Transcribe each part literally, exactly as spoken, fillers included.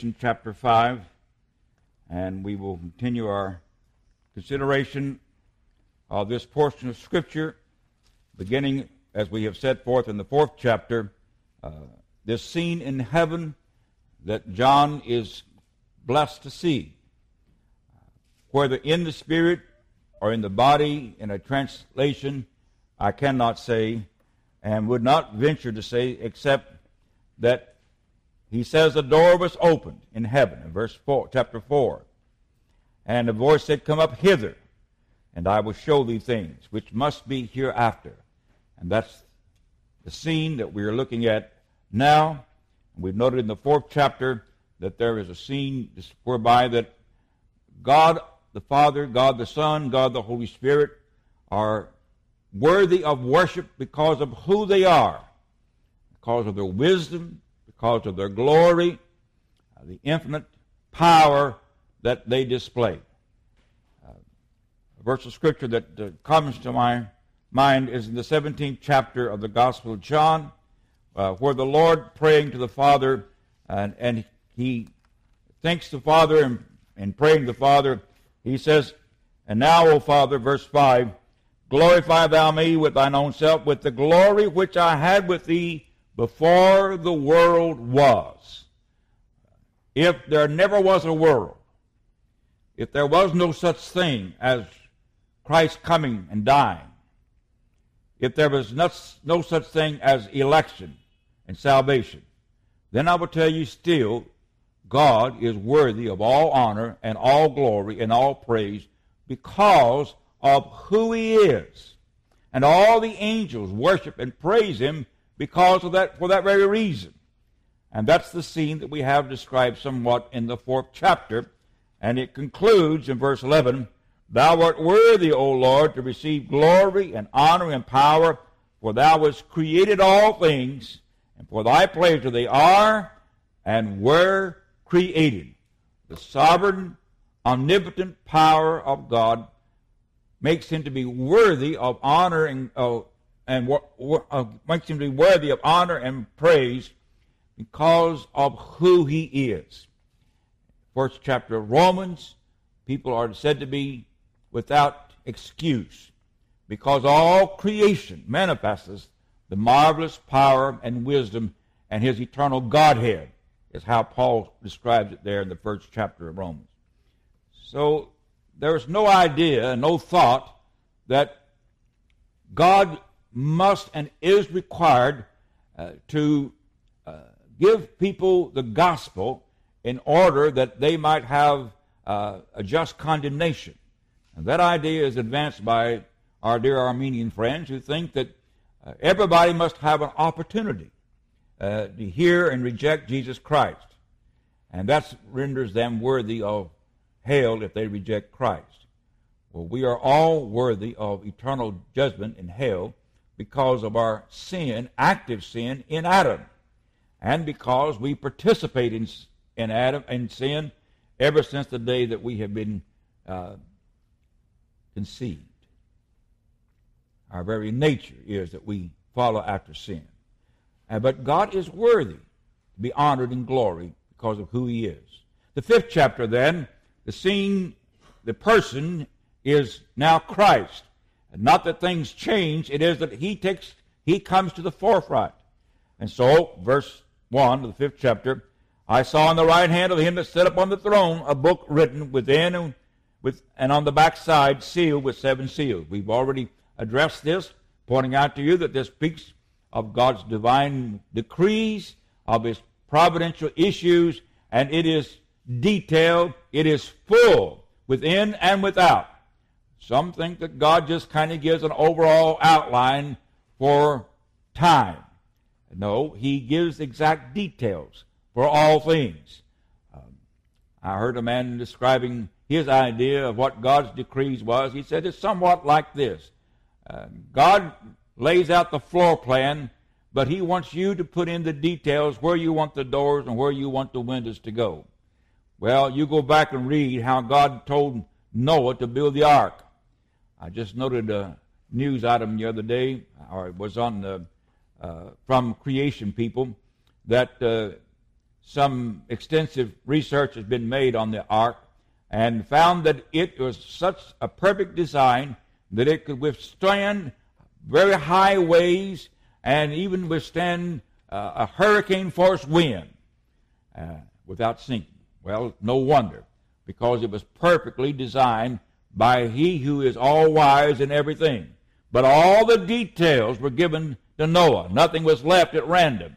Chapter five, and we will continue our consideration of this portion of Scripture, beginning, as we have set forth in the fourth chapter, uh, this scene in heaven that John is blessed to see. Whether in the spirit or in the body, in a translation, I cannot say, and would not venture to say, except that he says the door was opened in heaven, in verse four, chapter four. And a voice said, "Come up hither, and I will show thee things which must be hereafter." And that's the scene that we are looking at now. We've noted in the fourth chapter that there is a scene whereby that God the Father, God the Son, God the Holy Spirit are worthy of worship because of who they are, because of their wisdom, because of their glory, uh, the infinite power that they display. Uh, a verse of Scripture that uh, comes to my mind is in the seventeenth chapter of the Gospel of John, uh, where the Lord praying to the Father, and, and he thanks the Father, and, and praying to the Father, he says, "And now, O Father," verse five, "glorify thou me with thine own self, with the glory which I had with thee before the world was." If there never was a world, if there was no such thing as Christ coming and dying, if there was not, no such thing as election and salvation, then I will tell you still, God is worthy of all honor and all glory and all praise because of who he is. And all the angels worship and praise him because of that, for that very reason. And that's the scene that we have described somewhat in the fourth chapter. And it concludes in verse eleven, "Thou art worthy, O Lord, to receive glory and honor and power, for thou hast created all things, and for thy pleasure they are and were created." The sovereign, omnipotent power of God makes him to be worthy of honor and uh, and uh, makes him to be worthy of honor and praise because of who he is. First chapter of Romans, people are said to be without excuse because all creation manifests the marvelous power and wisdom and his eternal Godhead, is how Paul describes it there in the first chapter of Romans. So there is no idea, no thought that God must and is required uh, to uh, give people the gospel in order that they might have uh, a just condemnation. And that idea is advanced by our dear Armenian friends who think that uh, everybody must have an opportunity uh, to hear and reject Jesus Christ. And that renders them worthy of hell if they reject Christ. Well, we are all worthy of eternal judgment in hell because of our sin, active sin in Adam, and because we participate in, in Adam in sin ever since the day that we have been uh, conceived. Our very nature is that we follow after sin. Uh, but God is worthy to be honored in glory because of who he is. The fifth chapter then, the scene, the person is now Christ. And not that things change, it is that he takes, he comes to the forefront. And so, verse one of the fifth chapter, "I saw in the right hand of him that sat upon the throne a book written within and, with, and on the backside sealed with seven seals." We've already addressed this, pointing out to you that this speaks of God's divine decrees, of his providential issues, and it is detailed, it is full within and without. Some think that God just kind of gives an overall outline for time. No, he gives exact details for all things. Um, I heard a man describing his idea of what God's decrees was. He said it's somewhat like this. Uh, God lays out the floor plan, but he wants you to put in the details where you want the doors and where you want the windows to go. Well, you go back and read how God told Noah to build the ark. I just noted a news item the other day, or it was on the, uh, from Creation People, that uh, some extensive research has been made on the ark and found that it was such a perfect design that it could withstand very high waves and even withstand uh, a hurricane-force wind uh, without sinking. Well, no wonder, because it was perfectly designed by He who is all-wise in everything. But all the details were given to Noah. Nothing was left at random.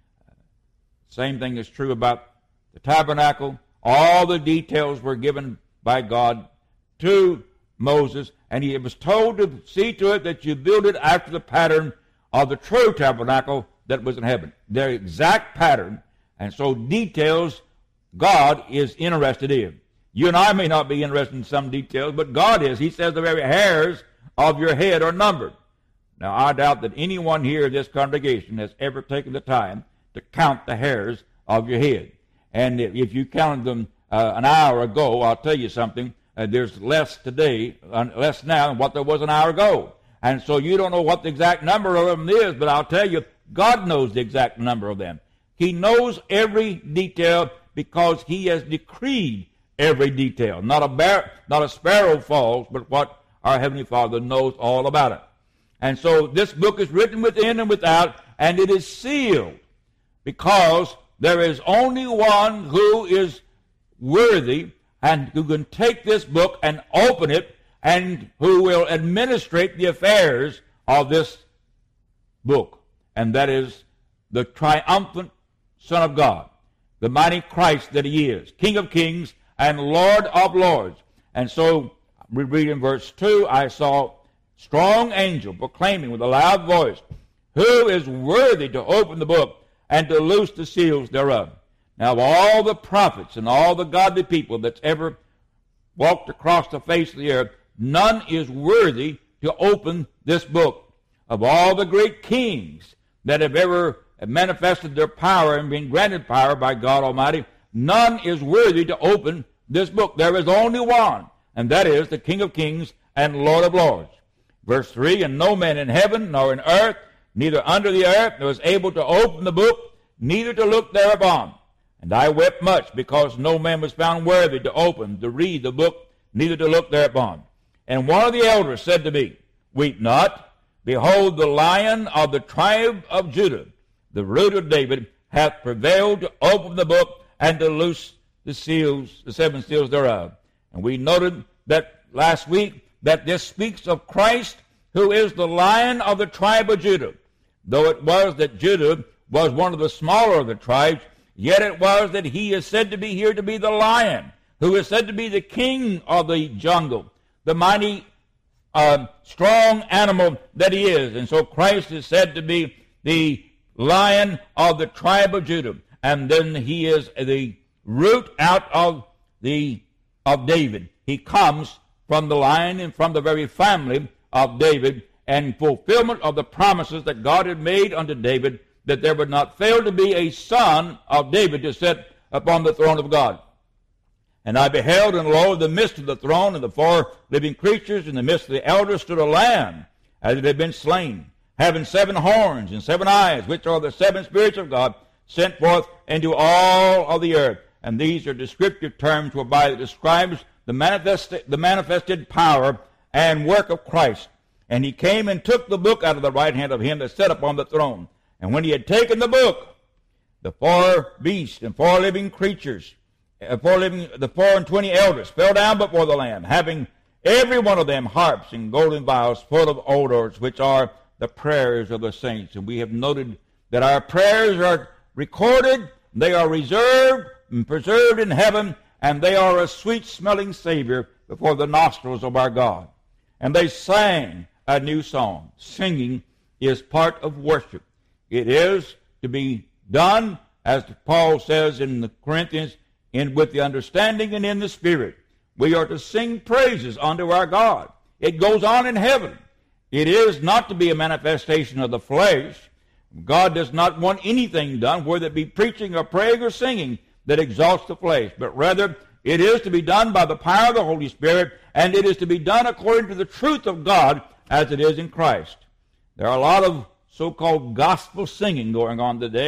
Same thing is true about the tabernacle. All the details were given by God to Moses, and he was told to see to it that you build it after the pattern of the true tabernacle that was in heaven. Their exact pattern, and so details God is interested in. You and I may not be interested in some details, but God is. He says the very hairs of your head are numbered. Now, I doubt that anyone here in this congregation has ever taken the time to count the hairs of your head. And if you counted them uh, an hour ago, I'll tell you something, uh, there's less today, uh, less now than what there was an hour ago. And so you don't know what the exact number of them is, but I'll tell you, God knows the exact number of them. He knows every detail because He has decreed every detail. Not a, bar- not a sparrow falls, but what our Heavenly Father knows all about it. And so this book is written within and without, and it is sealed because there is only one who is worthy and who can take this book and open it and who will administrate the affairs of this book. And that is the triumphant Son of God, the mighty Christ that He is, King of kings and Lord of lords. And so we read in verse two, I saw strong angel proclaiming with a loud voice, who is worthy to open the book and to loose the seals thereof? Now, of all the prophets and all the godly people that's ever walked across the face of the earth, none is worthy to open this book. Of all the great kings that have ever manifested their power and been granted power by God Almighty, none is worthy to open this book. There is only one, and that is the King of kings and Lord of lords. Verse three, and no man in heaven nor in earth, neither under the earth, was able to open the book, neither to look thereupon. And I wept much, because no man was found worthy to open, to read the book, neither to look thereupon. And one of the elders said to me, weep not. Behold, the Lion of the tribe of Judah, the root of David, hath prevailed to open the book and to loose the seals, the seven seals thereof. And we noted that last week that this speaks of Christ, who is the Lion of the tribe of Judah. Though it was that Judah was one of the smaller of the tribes, yet it was that he is said to be here to be the lion, who is said to be the king of the jungle, the mighty, uh, strong animal that he is. And so Christ is said to be the Lion of the tribe of Judah. And then he is the root out of the of David. He comes from the line and from the very family of David, and fulfillment of the promises that God had made unto David, that there would not fail to be a son of David to sit upon the throne of God. And I beheld, and lo, in the midst of the throne and the four living creatures, in the midst of the elders, stood a lamb, as it had been slain, having seven horns and seven eyes, which are the seven spirits of God, sent forth into all of the earth. And these are descriptive terms whereby it describes the, manifest, the manifested power and work of Christ. And he came and took the book out of the right hand of him that sat upon the throne. And when he had taken the book, the four beasts and four living creatures, uh, four living, the four and twenty elders fell down before the Lamb, having every one of them harps and golden vials full of odors, which are the prayers of the saints. And we have noted that our prayers are recorded, they are reserved and preserved in heaven, and they are a sweet-smelling Savior before the nostrils of our God. And they sang a new song. Singing is part of worship. It is to be done, as Paul says in the Corinthians, in with the understanding and in the Spirit. We are to sing praises unto our God. It goes on in heaven. It is not to be a manifestation of the flesh. God does not want anything done, whether it be preaching or praying or singing, that exalts the flesh, but rather it is to be done by the power of the Holy Spirit, and it is to be done according to the truth of God as it is in Christ. There are a lot of so-called gospel singing going on today.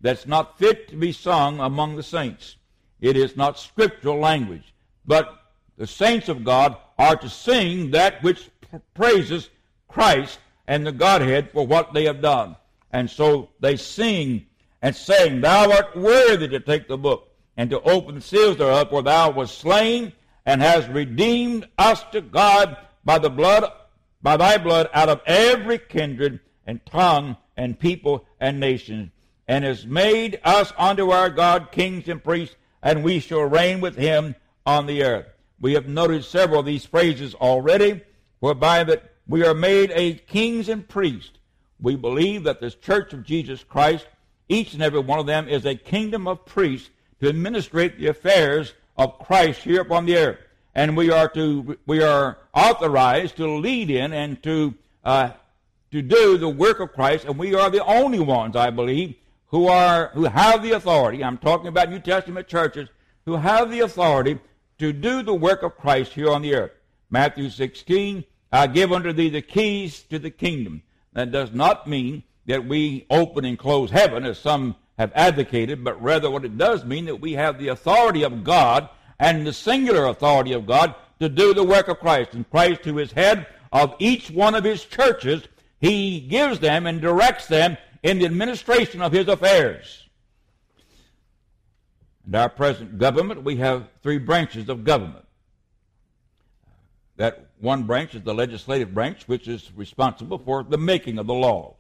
that's not fit to be sung among the saints. It is not scriptural language. But the saints of God are to sing that which praises Christ and the Godhead for what they have done. And so they sing and saying, Thou art worthy to take the book and to open the seals thereof, for thou wast slain and hast redeemed us to God by the blood, by thy blood out of every kindred and tongue and people and nation, and has made us unto our God kings and priests, and we shall reign with him on the earth. We have noted several of these phrases already, whereby that we are made a kings and priests. We believe that this church of Jesus Christ, each and every one of them, is a kingdom of priests to administrate the affairs of Christ here upon the earth. And we are to we are authorized to lead in and to uh, to do the work of Christ, and we are the only ones, I believe, who are who have the authority. I'm talking about New Testament churches who have the authority to do the work of Christ here on the earth. Matthew sixteen, I give unto thee the keys to the kingdom. That does not mean that we open and close heaven, as some have advocated, but rather what it does mean that we have the authority of God and the singular authority of God to do the work of Christ. And Christ, who is head of each one of his churches, he gives them and directs them in the administration of his affairs. In our present government, we have three branches of government. That one branch is the legislative branch, which is responsible for the making of the laws.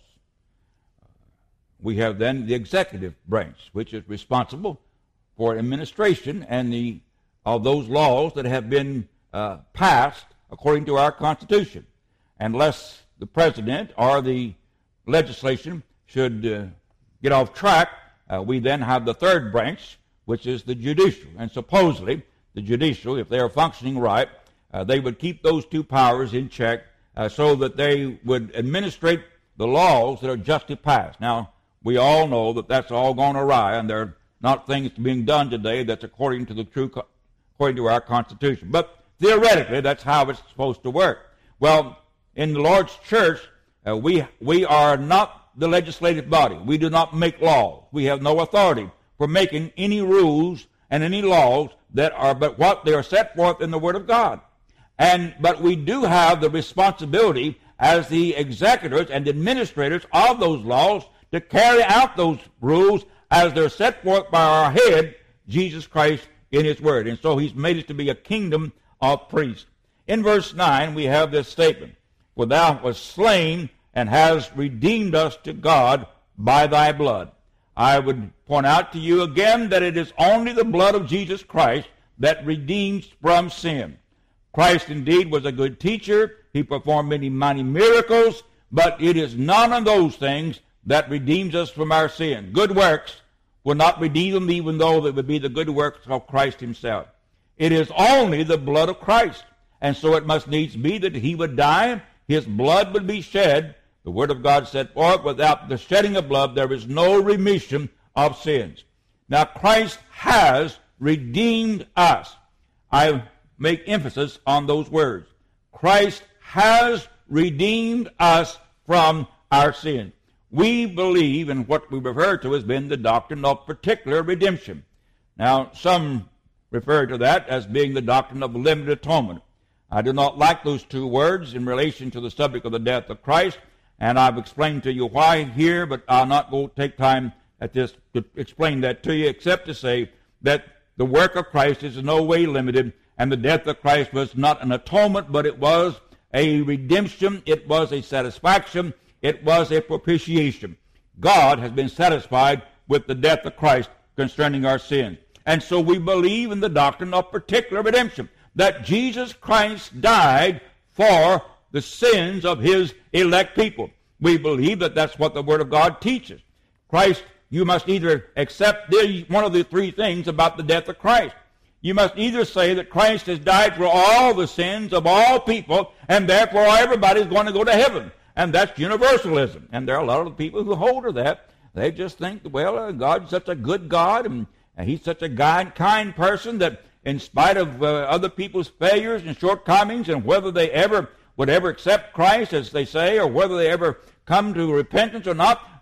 We have then the executive branch, which is responsible for administration and the of those laws that have been uh, passed according to our Constitution. Unless the president or the legislation should uh, get off track, uh, we then have the third branch, which is the judicial. And supposedly, the judicial, if they are functioning right, uh, they would keep those two powers in check uh, so that they would administrate the laws that are justly passed. Now, we all know that that's all gone awry, and there are not things being done today that's according to the true, according to our Constitution. But theoretically, that's how it's supposed to work. Well, in the Lord's church, uh, we we are not the legislative body. We do not make laws. We have no authority for making any rules and any laws that are but what they are set forth in the Word of God. And but we do have the responsibility as the executors and administrators of those laws to carry out those rules as they're set forth by our head, Jesus Christ, in his word. And so he's made us to be a kingdom of priests. In verse nine, we have this statement, For thou wast slain and hast redeemed us to God by thy blood. I would point out to you again that it is only the blood of Jesus Christ that redeems from sin. Christ indeed was a good teacher. He performed many mighty miracles, but it is none of those things that redeems us from our sin. Good works will not redeem them, even though they would be the good works of Christ himself. It is only the blood of Christ. And so it must needs be that he would die, his blood would be shed. The Word of God said, For without the shedding of blood there is no remission of sins. Now Christ has redeemed us. I make emphasis on those words. Christ has redeemed us from our sins. We believe in what we refer to as being the doctrine of particular redemption. Now, some refer to that as being the doctrine of limited atonement. I do not like those two words in relation to the subject of the death of Christ, and I've explained to you why here, but I'll not go take time at this to explain that to you, except to say that the work of Christ is in no way limited, and the death of Christ was not an atonement, but it was a redemption, it was a satisfaction, it was a propitiation. God has been satisfied with the death of Christ concerning our sins. And so we believe in the doctrine of particular redemption, that Jesus Christ died for the sins of his elect people. We believe that that's what the Word of God teaches. Christ, you must either accept the, one of the three things about the death of Christ. You must either say that Christ has died for all the sins of all people, and therefore everybody's going to go to heaven. And that's universalism. And there are a lot of people who hold to that. They just think, well, uh, God's such a good God, and, and he's such a God, kind person that in spite of uh, other people's failures and shortcomings, and whether they ever would ever accept Christ, as they say, or whether they ever come to repentance or not,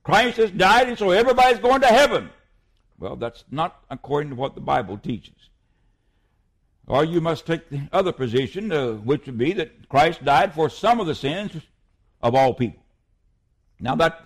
Christ has died, and so everybody's going to heaven. Well, that's not according to what the Bible teaches. Or you must take the other position, uh, which would be that Christ died for some of the sins of all people. Now that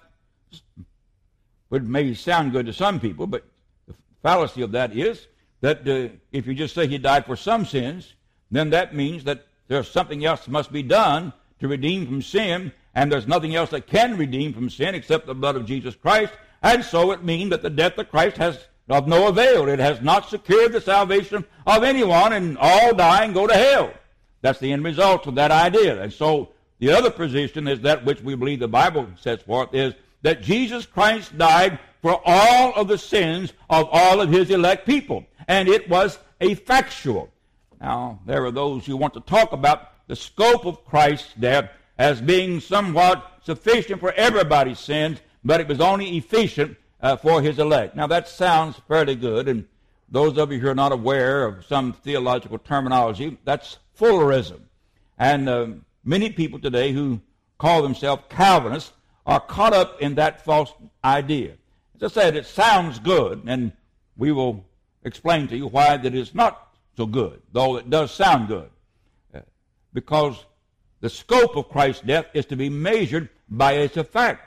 would maybe sound good to some people, but the fallacy of that is that uh, if you just say he died for some sins, then that means that there's something else that must be done to redeem from sin, and there's nothing else that can redeem from sin except the blood of Jesus Christ, and so it means that the death of Christ has of no avail. It has not secured the salvation of anyone, and all die and go to hell. That's the end result of that idea. And so the other position is that which we believe the Bible sets forth, is that Jesus Christ died for all of the sins of all of his elect people, and it was effectual. Now, there are those who want to talk about the scope of Christ's death as being somewhat sufficient for everybody's sins, but it was only efficient uh, for his elect. Now, that sounds fairly good, and those of you who are not aware of some theological terminology, that's Fullerism. And uh, many people today who call themselves Calvinists are caught up in that false idea. As I said, it sounds good, and we will explain to you why that is not so good, though it does sound good. Uh, because the scope of Christ's death is to be measured by its effect.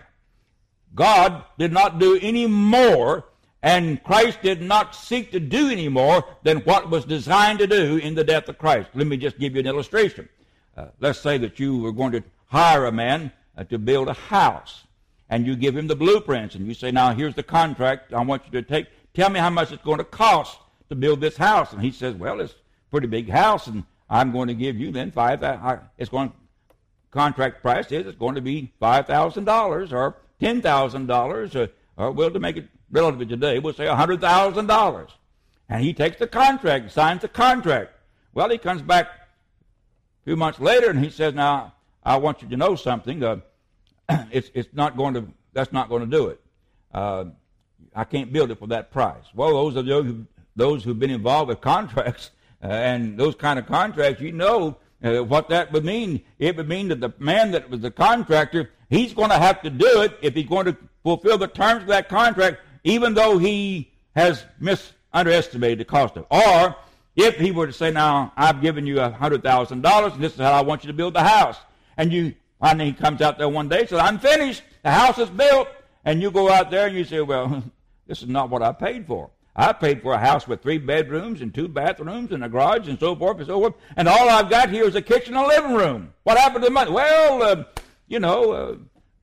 God did not do any more, and Christ did not seek to do any more than what was designed to do in the death of Christ. Let me just give you an illustration. Uh, let's say that you were going to hire a man uh, to build a house, and you give him the blueprints, and you say, now, here's the contract I want you to take. Tell me how much it's going to cost to build this house. And he says, well, it's a pretty big house, and I'm going to give you then five thousand. It's going contract price is it's going to be five thousand dollars or ten thousand dollars, or, or well, to make it relative today, we'll say one hundred thousand dollars. And he takes the contract and signs the contract. Well, he comes back a few months later and he says, now, I want you to know something. Uh, it's it's not going to, that's not going to do it. Uh, I can't build it for that price. Well, those of those, who, those who've been involved with contracts uh, and those kind of contracts, you know uh, what that would mean. It would mean that the man that was the contractor, he's going to have to do it if he's going to fulfill the terms of that contract, even though he has mis- underestimated the cost of it. Or if he were to say, now, I've given you one hundred thousand dollars, and this is how I want you to build the house. And you, and he comes out there one day and says, I'm finished. The house is built. And you go out there and you say, well, this is not what I paid for. I paid for a house with three bedrooms and two bathrooms and a garage and so forth and so forth. And all I've got here is a kitchen and a living room. What happened to the money? Well, uh, you know, uh,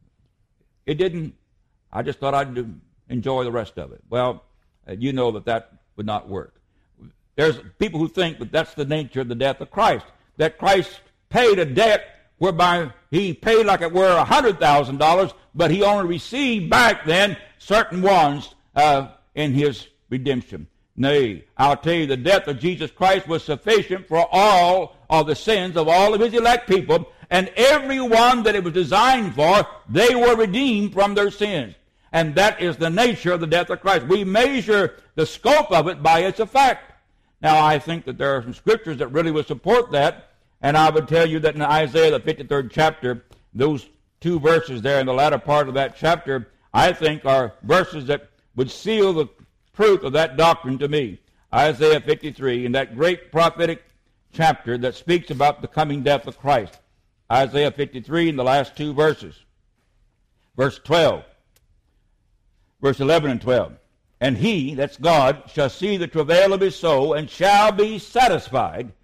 it didn't, I just thought I'd do, enjoy the rest of it. Well, uh, you know that that would not work. There's people who think that that's the nature of the death of Christ, that Christ paid a debt whereby he paid like it were one hundred thousand dollars, but he only received back then certain ones uh, in his redemption. Nay, I'll tell you, the death of Jesus Christ was sufficient for all of the sins of all of his elect people, and every one that it was designed for, they were redeemed from their sins. And that is the nature of the death of Christ. We measure the scope of it by its effect. Now, I think that there are some scriptures that really would support that, and I would tell you that in Isaiah, the fifty-third chapter, those two verses there in the latter part of that chapter, I think are verses that would seal the truth of that doctrine to me. Isaiah fifty-three, in that great prophetic chapter that speaks about the coming death of Christ. Isaiah fifty-three, in the last two verses. Verse twelve. Verse eleven and twelve. And he, that's God, shall see the travail of his soul and shall be satisfied.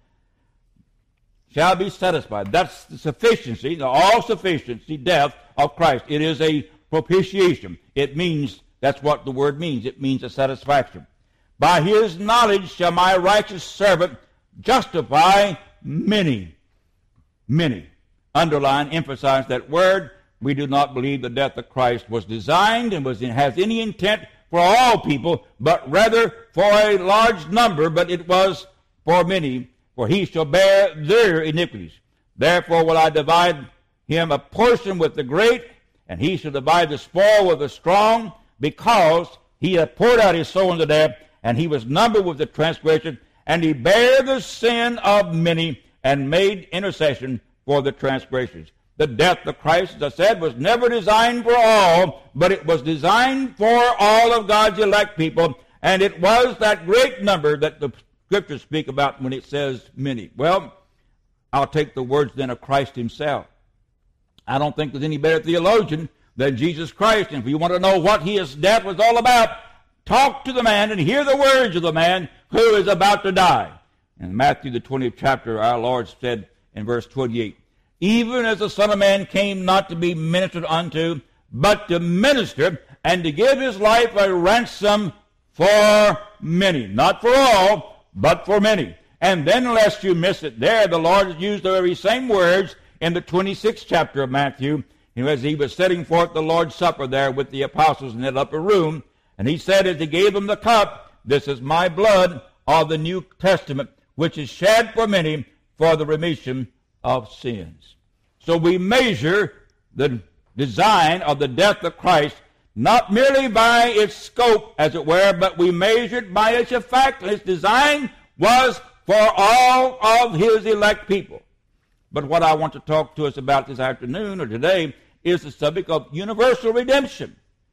Shall be satisfied. That's the sufficiency, the all-sufficiency death of Christ. It is a propitiation. It means, that's what the word means. It means a satisfaction. By his knowledge shall my righteous servant justify many. Many. Underline, emphasize that word. We do not believe the death of Christ was designed and was has any intent for all people, but rather for a large number, but it was for many. For he shall bear their iniquities. Therefore will I divide him a portion with the great, and he shall divide the spoil with the strong, because he hath poured out his soul unto death, and he was numbered with the transgression, and he bare the sin of many, and made intercession for the transgressions. The death of Christ, as I said, was never designed for all, but it was designed for all of God's elect people, and it was that great number that the Scriptures speak about when it says many. Well, I'll take the words then of Christ himself. I don't think there's any better theologian than Jesus Christ, and if you want to know what his death was all about, talk to the man and hear the words of the man who is about to die. In Matthew, the twentieth chapter, our Lord said in verse twenty-eight, even as the Son of Man came not to be ministered unto, but to minister, and to give his life a ransom for many. Not for all, but for many. And then, lest you miss it there, the Lord has used the very same words in the twenty-sixth chapter of Matthew, as he was setting forth the Lord's Supper there with the apostles in that upper room. And he said, as he gave them the cup, this is my blood of the New Testament, which is shed for many for the remission of sins. So we measure the design of the death of Christ not merely by its scope, as it were, but we measure it by its effect. Its design was for all of his elect people. But what I want to talk to us about this afternoon or today is the subject of universal redemption.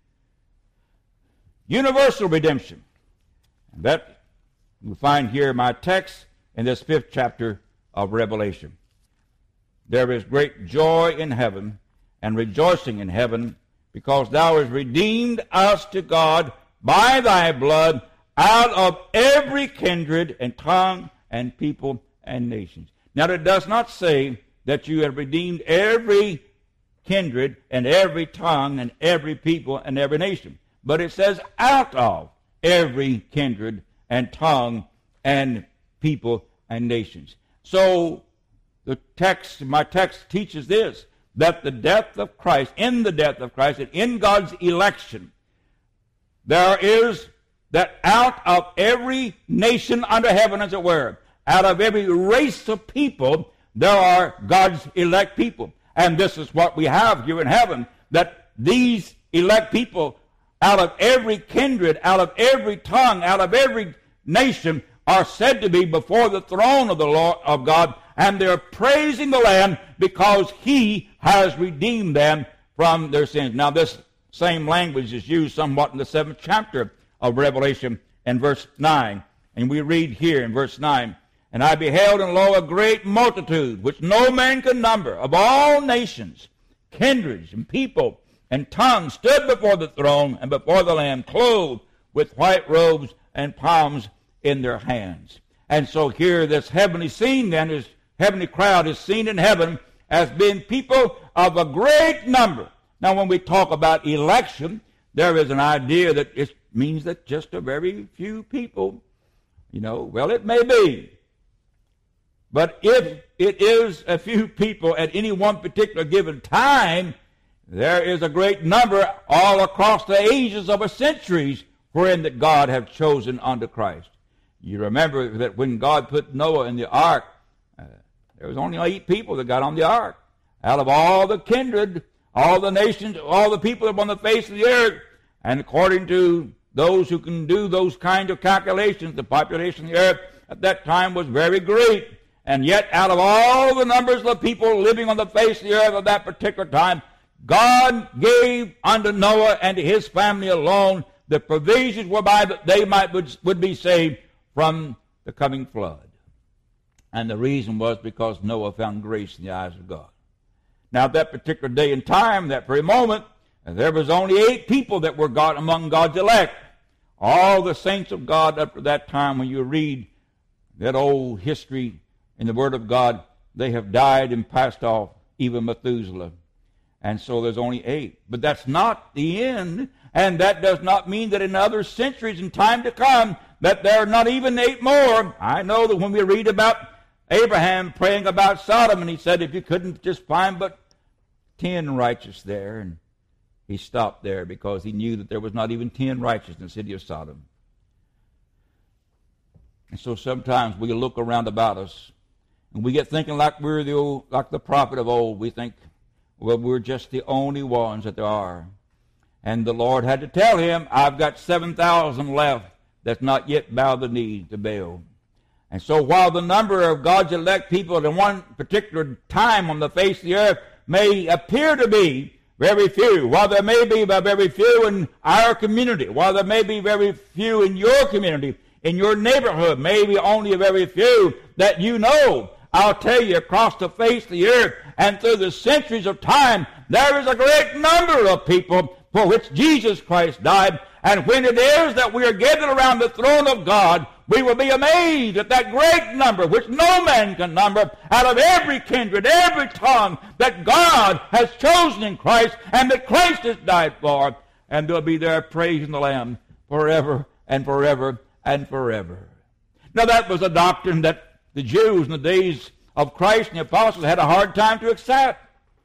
Universal redemption. And that we find here in my text in this fifth chapter of Revelation. There is great joy in heaven and rejoicing in heaven, because thou hast redeemed us to God by thy blood out of every kindred and tongue and people and nations. Now, it does not say that you have redeemed every kindred and every tongue and every people and every nation, but it says out of every kindred and tongue and people and nations. So the text, my text teaches this, that the death of Christ, in the death of Christ, and in God's election, there is that out of every nation under heaven, as it were, out of every race of people, there are God's elect people. And this is what we have here in heaven, that these elect people, out of every kindred, out of every tongue, out of every nation, are said to be before the throne of the Lord of God, and they're praising the Lamb because he has redeemed them from their sins. Now, this same language is used somewhat in the seventh chapter of Revelation in verse nine. And we read here in verse nine, and I beheld, and lo, a great multitude, which no man could number, of all nations, kindreds, and people, and tongues, stood before the throne and before the Lamb, clothed with white robes and palms in their hands. And so here this heavenly scene then, this heavenly crowd is seen in heaven as being people of a great number. Now, when we talk about election, there is an idea that it means that just a very few people, you know, well, it may be. But if it is a few people at any one particular given time, there is a great number all across the ages of the centuries wherein that God have chosen unto Christ. You remember that when God put Noah in the ark, uh, there was only eight people that got on the ark. Out of all the kindred, all the nations, all the people upon the face of the earth, and according to those who can do those kind of calculations, the population of the earth at that time was very great. And yet, out of all the numbers of people living on the face of the earth at that particular time, God gave unto Noah and to his family alone the provisions whereby that they might would, would be saved from the coming flood. And the reason was because Noah found grace in the eyes of God. Now, at that particular day and time, that very moment, there was only eight people that were God among God's elect. All the saints of God up to that time, when you read that old history in the Word of God, they have died and passed off, even Methuselah. And so there's only eight. But that's not the end, and that does not mean that in other centuries and time to come that there are not even eight more. I know that when we read about Abraham praying about Sodom, and he said if you couldn't just find but ten righteous there, and he stopped there because he knew that there was not even ten righteous in the city of Sodom. And so sometimes we look around about us, and we get thinking like we're the old, like the prophet of old. We think, well, we're just the only ones that there are. And the Lord had to tell him, I've got seven thousand left that's not yet bowed the knee to Baal. And so while the number of God's elect people at one particular time on the face of the earth may appear to be very few, while there may be very few in our community, while there may be very few in your community, in your neighborhood, maybe only a very few that you know, I'll tell you, across the face of the earth and through the centuries of time, there is a great number of people for which Jesus Christ died. And when it is that we are gathered around the throne of God, we will be amazed at that great number, which no man can number, out of every kindred, every tongue, that God has chosen in Christ and that Christ has died for. And they'll be there praising the Lamb forever and forever and forever. Now that was a doctrine that the Jews in the days of Christ and the apostles had a hard time to accept.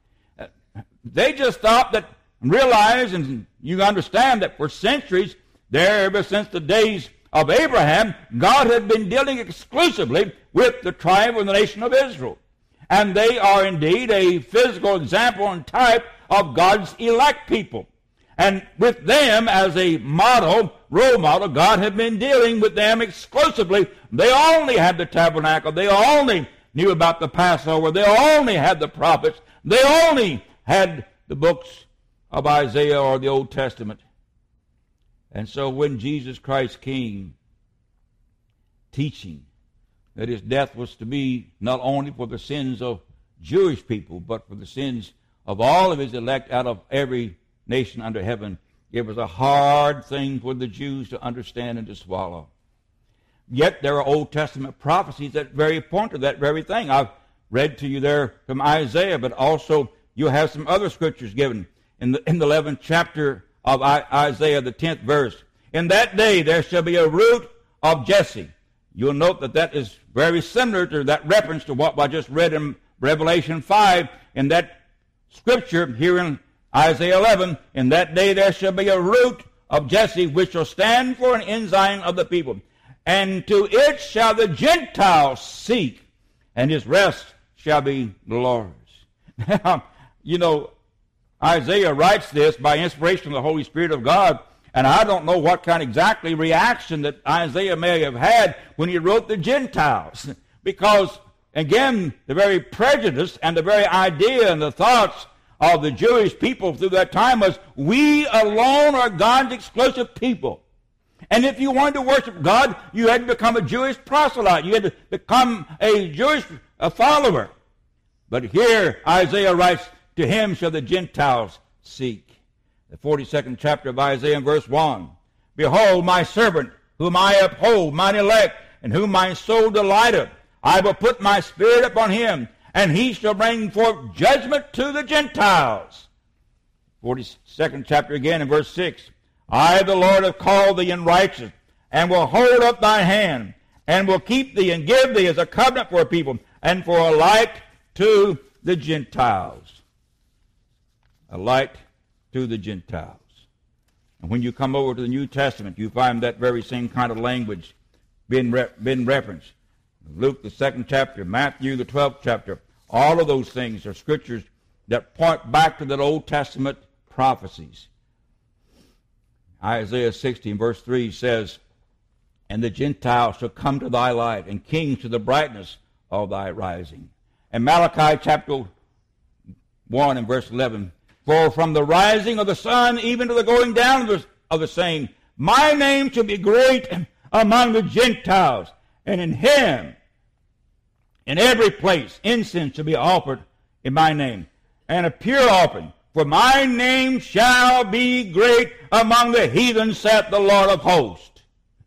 They just thought that, realize, and you understand that for centuries, there ever since the days of Abraham, God had been dealing exclusively with the tribe of the nation of Israel. And they are indeed a physical example and type of God's elect people. And with them as a model, role model, God had been dealing with them exclusively. They only had the tabernacle. They only knew about the Passover. They only had the prophets. They only had the books of Isaiah or the Old Testament. And so when Jesus Christ came, teaching that his death was to be not only for the sins of Jewish people, but for the sins of all of his elect out of every nation under heaven, it was a hard thing for the Jews to understand and to swallow. Yet there are Old Testament prophecies that very point to that very thing. I've read to you there from Isaiah, but also you have some other scriptures given in the, in the eleventh chapter of I, Isaiah, the tenth verse. In that day there shall be a root of Jesse. You'll note that that is very similar to that reference to what I just read in Revelation five. In that scripture here in Isaiah eleven, in that day there shall be a root of Jesse, which shall stand for an ensign of the people. And to it shall the Gentiles seek, and his rest shall be the Lord's. Now, you know, Isaiah writes this by inspiration of the Holy Spirit of God, and I don't know what kind of exactly reaction that Isaiah may have had when he wrote the Gentiles. Because, again, the very prejudice and the very idea and the thoughts of the Jewish people through that time was, we alone are God's exclusive people. And if you wanted to worship God, you had to become a Jewish proselyte. You had to become a Jewish a follower. But here Isaiah writes, to him shall the Gentiles seek. The forty-second chapter of Isaiah in verse one. Behold, my servant, whom I uphold, mine elect, in whom my soul delighteth. I will put my spirit upon him, and he shall bring forth judgment to the Gentiles. forty-second chapter again in verse six. I, the Lord, have called thee in righteousness, and will hold up thy hand, and will keep thee and give thee as a covenant for a people, and for a light to the Gentiles. A light to the Gentiles. And when you come over to the New Testament, you find that very same kind of language being, re- being referenced. Luke, the second chapter, Matthew, the twelfth chapter, all of those things are scriptures that point back to that Old Testament prophecies. Isaiah sixteen, verse three says, and the Gentiles shall come to thy light, and kings to the brightness of thy rising. And Malachi chapter one and verse eleven, for from the rising of the sun even to the going down of the, of the same, my name shall be great among the Gentiles, and in him, in every place, incense shall be offered in my name, and a pure offering. For my name shall be great among the heathen, saith the Lord of hosts.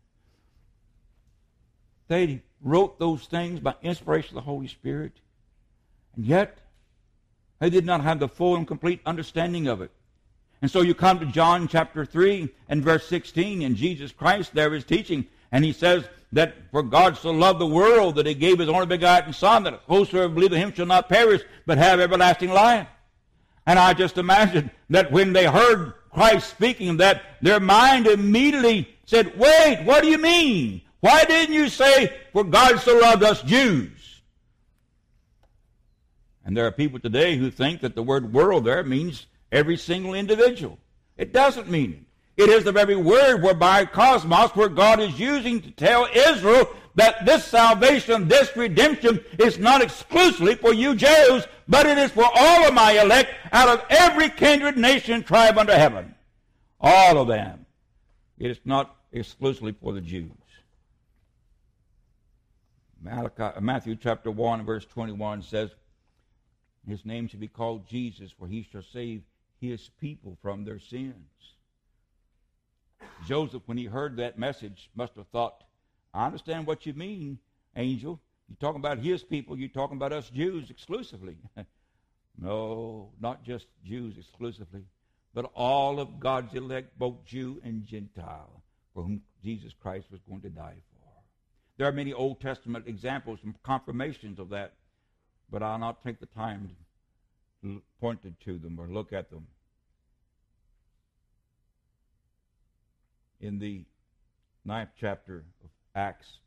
They wrote those things by inspiration of the Holy Spirit, and yet they did not have the full and complete understanding of it. And so you come to John chapter three and verse sixteen, and Jesus Christ there is teaching, and he says that for God so loved the world that he gave his only begotten Son, that whosoever believeth in him shall not perish, but have everlasting life. And I just imagine that when they heard Christ speaking that, their mind immediately said, wait, what do you mean? Why didn't you say, for God so loved us Jews? And there are people today who think that the word world there means every single individual. It doesn't mean it. It is the very word whereby cosmos, where God is using to tell Israel that this salvation, this redemption is not exclusively for you Jews, but it is for all of my elect out of every kindred, nation, tribe under heaven. All of them. It is not exclusively for the Jews. Malachi, Matthew chapter one, verse twenty-one says, his name shall be called Jesus, for he shall save his people from their sins. Joseph, when he heard that message, must have thought, I understand what you mean, angel. You're talking about his people. You're talking about us Jews exclusively. No, not just Jews exclusively, but all of God's elect, both Jew and Gentile, for whom Jesus Christ was going to die for. There are many Old Testament examples and confirmations of that, but I'll not take the time to point to them or look at them. In the ninth chapter of Acts,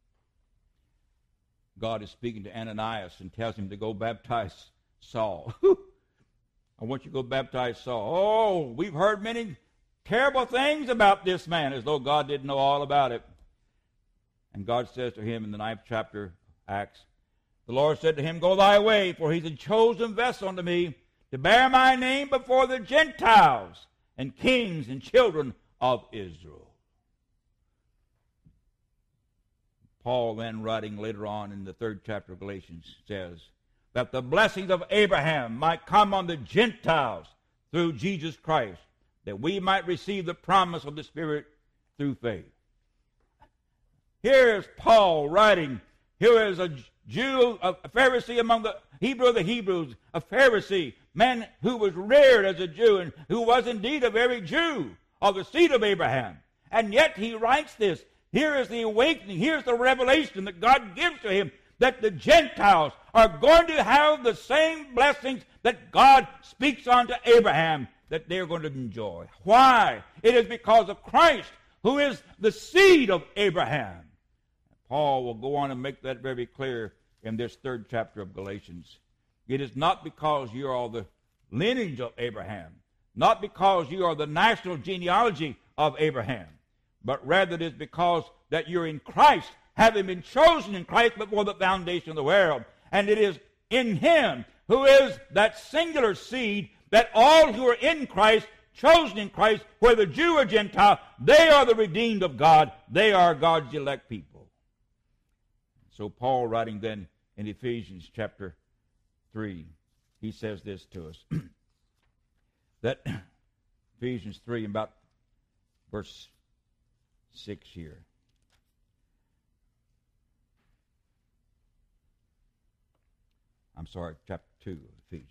God is speaking to Ananias and tells him to go baptize Saul. I want you to go baptize Saul. Oh, we've heard many terrible things about this man, as though God didn't know all about it. And God says to him in the ninth chapter of Acts, the Lord said to him, go thy way, for he's a chosen vessel unto me to bear my name before the Gentiles and kings and children of Israel. Paul then, writing later on in the third chapter of Galatians, says that the blessings of Abraham might come on the Gentiles through Jesus Christ, that we might receive the promise of the Spirit through faith. Here is Paul writing. Here is a Jew, a Pharisee among the Hebrew of the Hebrews, a Pharisee, man who was reared as a Jew and who was indeed a very Jew of the seed of Abraham. And yet he writes this. Here is the awakening. Here's the revelation that God gives to him, that the Gentiles are going to have the same blessings that God speaks unto Abraham, that they're going to enjoy. Why? It is because of Christ, who is the seed of Abraham. Paul will go on and make that very clear in this third chapter of Galatians. It is not because you are the lineage of Abraham, not because you are the national genealogy of Abraham, but rather it is because that you're in Christ, having been chosen in Christ before the foundation of the world. And it is in him, who is that singular seed, that all who are in Christ, chosen in Christ, whether Jew or Gentile, they are the redeemed of God. They are God's elect people. So Paul, writing then in Ephesians chapter three, he says this to us. That Ephesians three, about verse six here. I'm sorry, chapter two of Ephesians.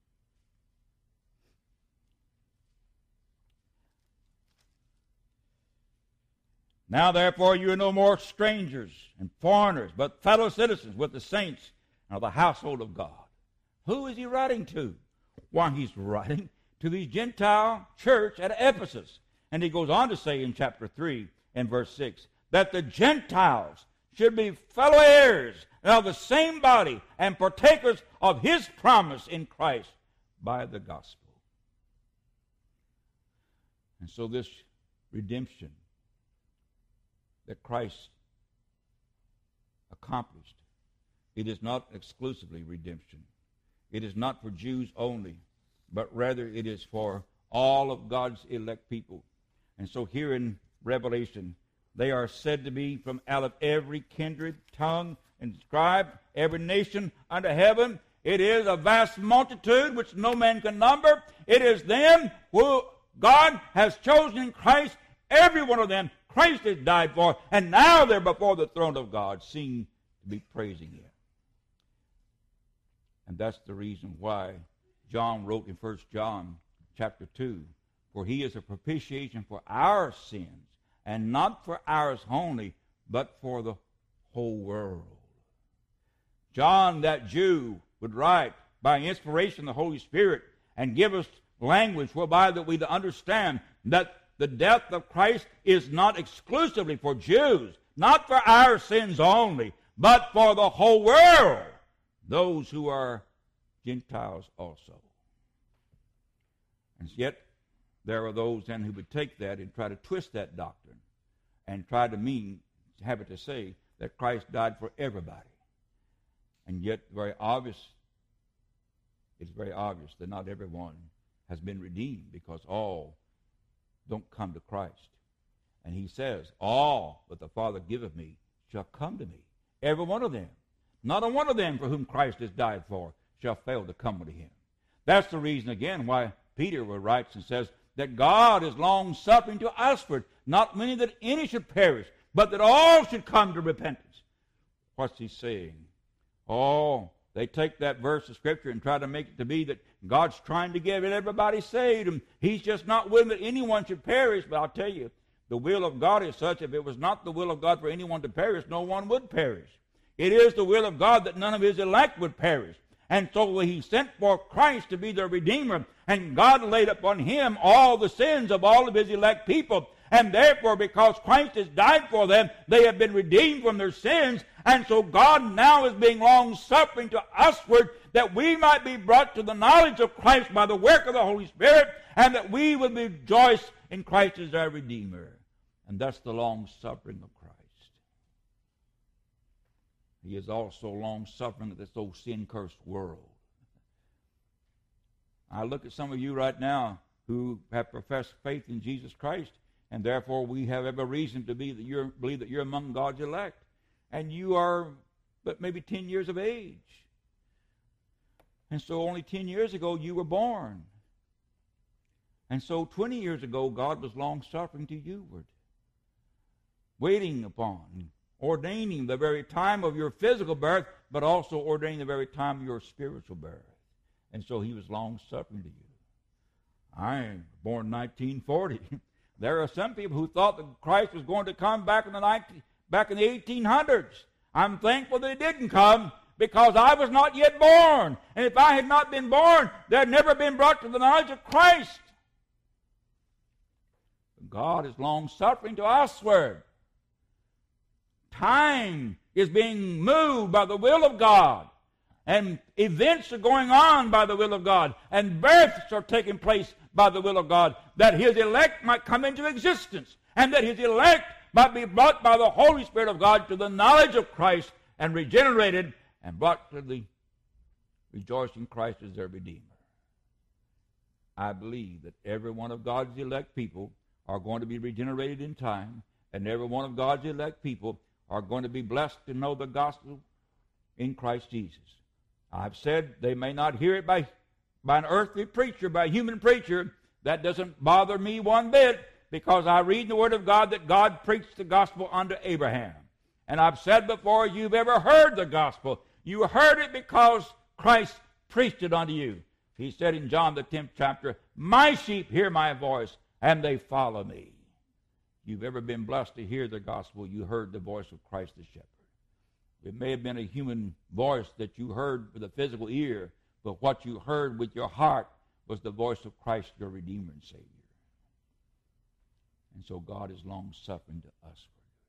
Now, therefore, you are no more strangers and foreigners, but fellow citizens with the saints and of the household of God. Who is he writing to? Why, he's writing to the Gentile church at Ephesus. And he goes on to say in chapter three and verse six, that the Gentiles should be fellow heirs of the same body and partakers of his promise in Christ by the gospel. And so this redemption that Christ accomplished, it is not exclusively redemption. It is not for Jews only, but rather it is for all of God's elect people. And so here in Revelation, they are said to be from out of every kindred, tongue, and tribe, every nation under heaven. It is a vast multitude which no man can number. It is them who God has chosen in Christ. Every one of them Christ has died for, and now they're before the throne of God, seen to be praising him. And that's the reason why John wrote in First John chapter two, for he is a propitiation for our sins, and not for ours only, but for the whole world. John, that Jew, would write by inspiration of the Holy Spirit and give us language whereby that we to understand that the death of Christ is not exclusively for Jews, not for our sins only, but for the whole world, those who are Gentiles also. And yet, there are those then who would take that and try to twist that doctrine and try to mean, have it to say, that Christ died for everybody. And yet, very obvious, it's very obvious that not everyone has been redeemed, because all don't come to Christ. And he says, all that the Father giveth me shall come to me. Every one of them. Not a one of them for whom Christ has died for shall fail to come to him. That's the reason, again, why Peter writes and says that God is long-suffering to usward, not many that any should perish, but that all should come to repentance. What's he saying? Oh, they take that verse of Scripture and try to make it to be that God's trying to get everybody saved, and he's just not willing that anyone should perish. But I'll tell you, the will of God is such, if it was not the will of God for anyone to perish, no one would perish. It is the will of God that none of his elect would perish. And so he sent for Christ to be their Redeemer, and God laid upon him all the sins of all of his elect people. And therefore, because Christ has died for them, they have been redeemed from their sins. And so God now is being long-suffering to usward, that we might be brought to the knowledge of Christ by the work of the Holy Spirit, and that we would rejoice in Christ as our Redeemer. And that's the long-suffering of Christ. He is also long-suffering of this old sin-cursed world. I look at some of you right now who have professed faith in Jesus Christ, and therefore we have every reason to be that you're, believe that you're among God's elect. And you are but maybe ten years of age. And so only ten years ago you were born. And so twenty years ago God was long-suffering to youward, waiting upon, ordaining the very time of your physical birth, but also ordaining the very time of your spiritual birth. And so he was long-suffering to you. I am born in nineteen forty. There are some people who thought that Christ was going to come back in the nineteen, back in the eighteen hundreds. I'm thankful that he didn't come, because I was not yet born. And if I had not been born, there had never been brought to the knowledge of Christ. God is long-suffering to usward. Time is being moved by the will of God. And events are going on by the will of God. And births are taking place by the will of God, that his elect might come into existence, and that his elect might be brought by the Holy Spirit of God to the knowledge of Christ, and regenerated and brought to the rejoicing Christ as their Redeemer. I believe that every one of God's elect people are going to be regenerated in time, and every one of God's elect people are going to be blessed to know the gospel in Christ Jesus. I've said they may not hear it by, by an earthly preacher, by a human preacher. That doesn't bother me one bit, because I read in the Word of God that God preached the gospel unto Abraham. And I've said before, you've ever heard the gospel. You heard it because Christ preached it unto you. He said in John the tenth chapter, my sheep hear my voice, and they follow me. You've ever been blessed to hear the gospel, you heard the voice of Christ the shepherd. It may have been a human voice that you heard with a physical ear, but what you heard with your heart was the voice of Christ, your Redeemer and Savior. And so God is long-suffering to us.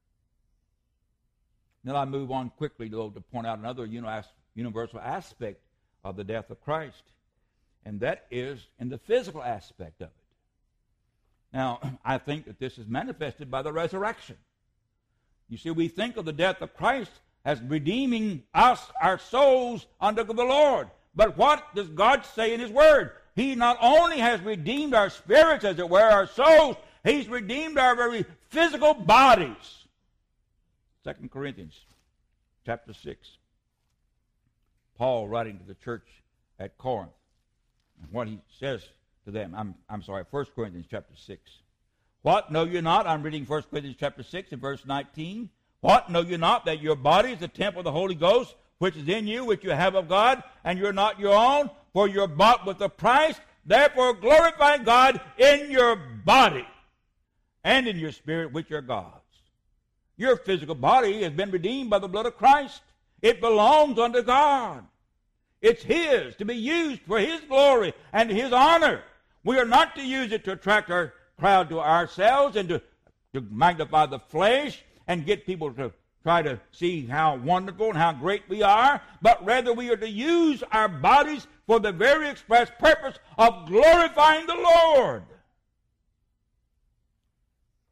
Now I move on quickly, though, to point out another universal aspect of the death of Christ, and that is in the physical aspect of it. Now, I think that this is manifested by the resurrection. You see, we think of the death of Christ as redeeming us, our souls, unto the Lord. But what does God say in his Word? He not only has redeemed our spirits, as it were, our souls, he's redeemed our very physical bodies. Second Corinthians chapter six. Paul writing to the church at Corinth. And what he says to them, I'm, I'm sorry, First Corinthians chapter six. What, know you not? I'm reading First Corinthians chapter six and verse nineteen. What, know you not that your body is the temple of the Holy Ghost, which is in you, which you have of God, and you're not your own, for you're bought with a price? Therefore glorify God in your body and in your spirit, which are God's. Your physical body has been redeemed by the blood of Christ. It belongs unto God. It's his, to be used for his glory and his honor. We are not to use it to attract our crowd to ourselves and to, to magnify the flesh and get people to try to see how wonderful and how great we are, but rather we are to use our bodies for the very express purpose of glorifying the Lord.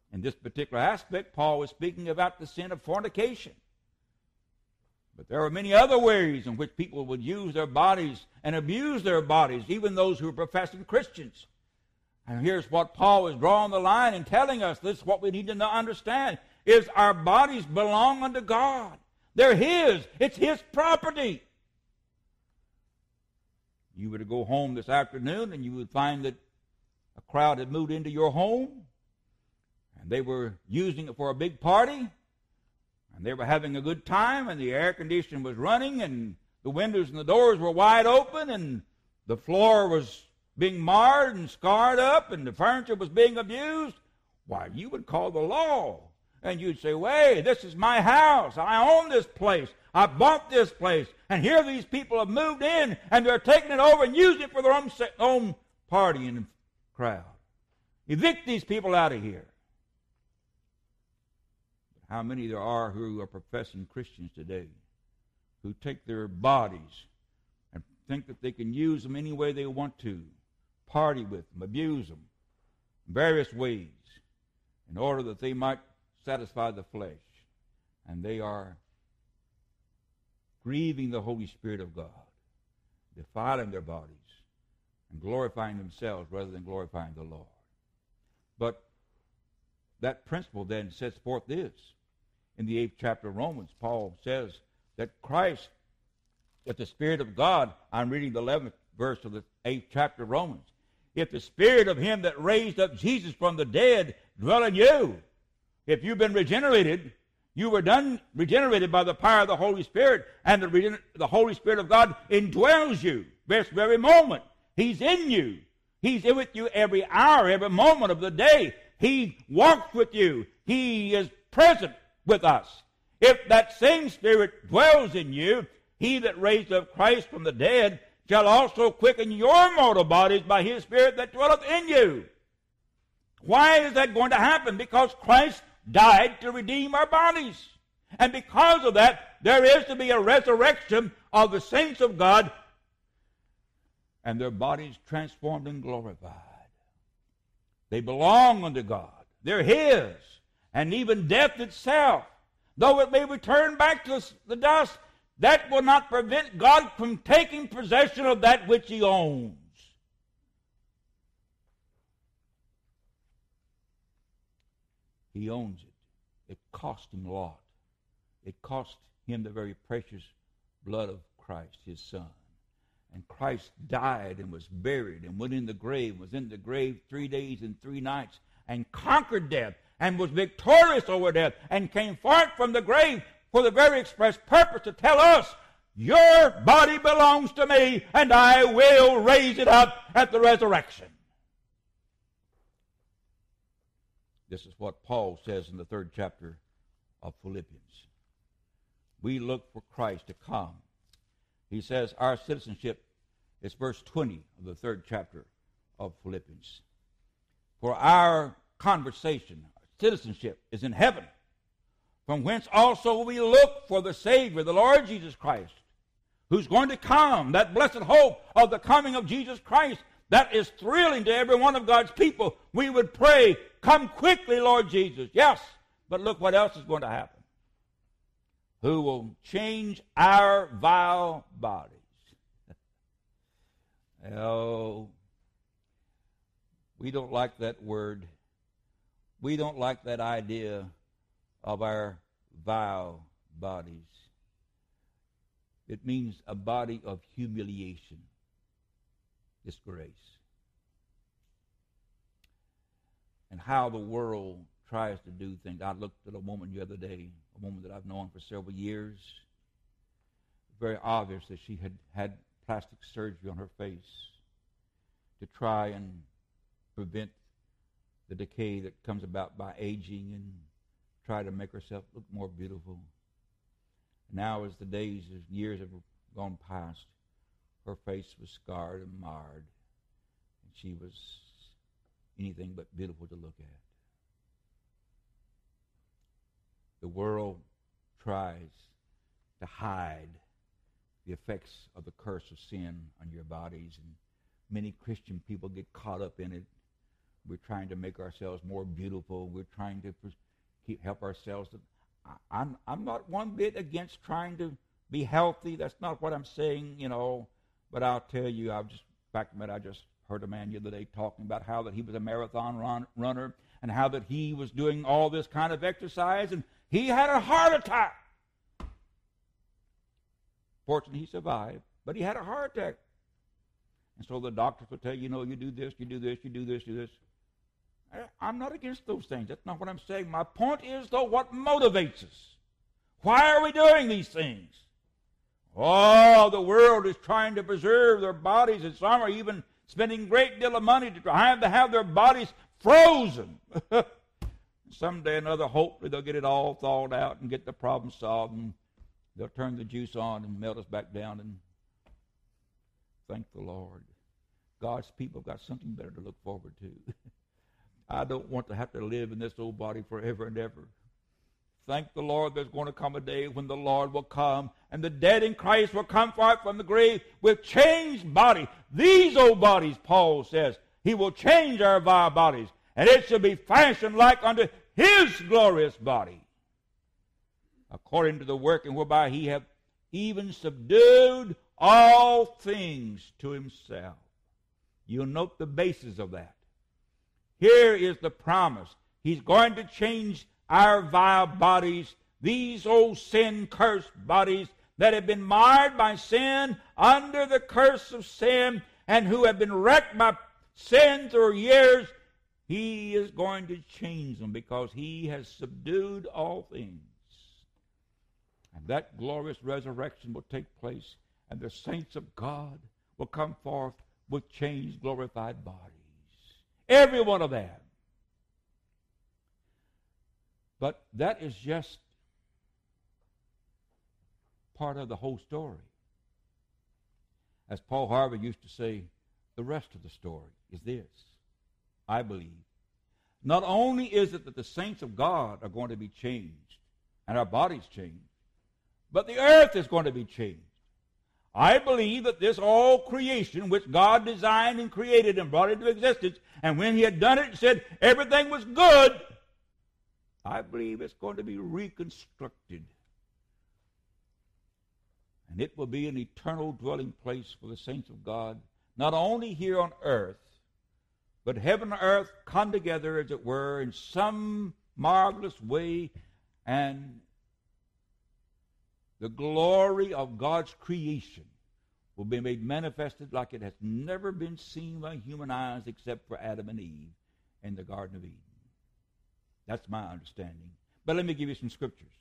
In this particular aspect, Paul was speaking about the sin of fornication. But there are many other ways in which people would use their bodies and abuse their bodies, even those who are professing Christians. And here's what Paul is drawing the line and telling us. This is what we need to understand, is our bodies belong unto God. They're His. It's His property. You were to go home this afternoon and you would find that a crowd had moved into your home and they were using it for a big party and they were having a good time and the air conditioning was running and the windows and the doors were wide open and the floor was being marred and scarred up and the furniture was being abused. Why, you would call the law and you'd say, "Wait, this is my house. I own this place. I bought this place. And here these people have moved in and they're taking it over and using it for their own, own party and crowd. Evict these people out of here." But how many there are who are professing Christians today who take their bodies and think that they can use them any way they want to, party with them, abuse them in various ways in order that they might satisfy the flesh. And they are grieving the Holy Spirit of God, defiling their bodies, and glorifying themselves rather than glorifying the Lord. But that principle then sets forth this. In the eighth chapter of Romans, Paul says that Christ, that the Spirit of God, I'm reading the eleventh verse of the eighth chapter of Romans, if the Spirit of Him that raised up Jesus from the dead dwell in you, if you've been regenerated, you were done regenerated by the power of the Holy Spirit, and the, the Holy Spirit of God indwells you this very moment. He's in you. He's in with you every hour, every moment of the day. He walks with you. He is present with us. If that same Spirit dwells in you, He that raised up Christ from the dead shall also quicken your mortal bodies by His Spirit that dwelleth in you. Why is that going to happen? Because Christ died to redeem our bodies. And because of that, there is to be a resurrection of the saints of God and their bodies transformed and glorified. They belong unto God. They're His. And even death itself, though it may return back to the dust, that will not prevent God from taking possession of that which He owns. He owns it. It cost Him a lot. It cost Him the very precious blood of Christ, His Son. And Christ died and was buried and went in the grave, was in the grave three days and three nights, and conquered death, and was victorious over death, and came forth from the grave for the very express purpose to tell us, your body belongs to me, and I will raise it up at the resurrection. This is what Paul says in the third chapter of Philippians. We look for Christ to come. He says our citizenship is verse twenty of the third chapter of Philippians. For our conversation, our citizenship is in heaven, from whence also we look for the Savior, the Lord Jesus Christ, who's going to come, that blessed hope of the coming of Jesus Christ. That is thrilling to every one of God's people. We would pray, come quickly, Lord Jesus. Yes, but look what else is going to happen. Who will change our vile bodies. Oh, we don't like that word. We don't like that idea of our vile bodies. It means a body of humiliation, disgrace. And how the world tries to do things. I looked at a woman the other day, a woman that I've known for several years. Very obvious that she had had plastic surgery on her face to try and prevent the decay that comes about by aging and try to make herself look more beautiful. Now, as the days, as years have gone past, her face was scarred and marred, and she was anything but beautiful to look at. The world tries to hide the effects of the curse of sin on your bodies, and many Christian people get caught up in it We're trying to make ourselves more beautiful. We're trying to keep help ourselves. To, I, I'm I'm not one bit against trying to be healthy. That's not what I'm saying, you know. But I'll tell you, I've just back a minute. I just heard a man the other day talking about how that he was a marathon run, runner and how that he was doing all this kind of exercise and he had a heart attack. Fortunately, he survived, but he had a heart attack. And so the doctors will tell you, you know, you do this, you do this, you do this, you do this. I'm not against those things. That's not what I'm saying. My point is, though, what motivates us? Why are we doing these things? Oh, the world is trying to preserve their bodies, and some are even spending a great deal of money to try to have their bodies frozen. Someday or another, hopefully, they'll get it all thawed out and get the problem solved, and they'll turn the juice on and melt us back down, and thank the Lord. God's people have got something better to look forward to. I don't want to have to live in this old body forever and ever. Thank the Lord, there's going to come a day when the Lord will come and the dead in Christ will come forth from the grave with changed body. These old bodies, Paul says, he will change our vile bodies, and it shall be fashioned like unto his glorious body, according to the working whereby he hath even subdued all things to himself. You'll note the basis of that. Here is the promise. He's going to change our vile bodies, these old sin-cursed bodies that have been marred by sin, under the curse of sin, and who have been wrecked by sin through years. He is going to change them because he has subdued all things. And that glorious resurrection will take place, and the saints of God will come forth with changed, glorified bodies. Every one of them. But that is just part of the whole story. As Paul Harvey used to say, the rest of the story is this, I believe. Not only is it that the saints of God are going to be changed, and our bodies changed, but the earth is going to be changed. I believe that this all creation, which God designed and created and brought into existence, and when he had done it and said everything was good, I believe it's going to be reconstructed. And it will be an eternal dwelling place for the saints of God, not only here on earth, but heaven and earth come together, as it were, in some marvelous way, and the glory of God's creation will be made manifested like it has never been seen by human eyes except for Adam and Eve in the Garden of Eden. That's my understanding. But let me give you some scriptures.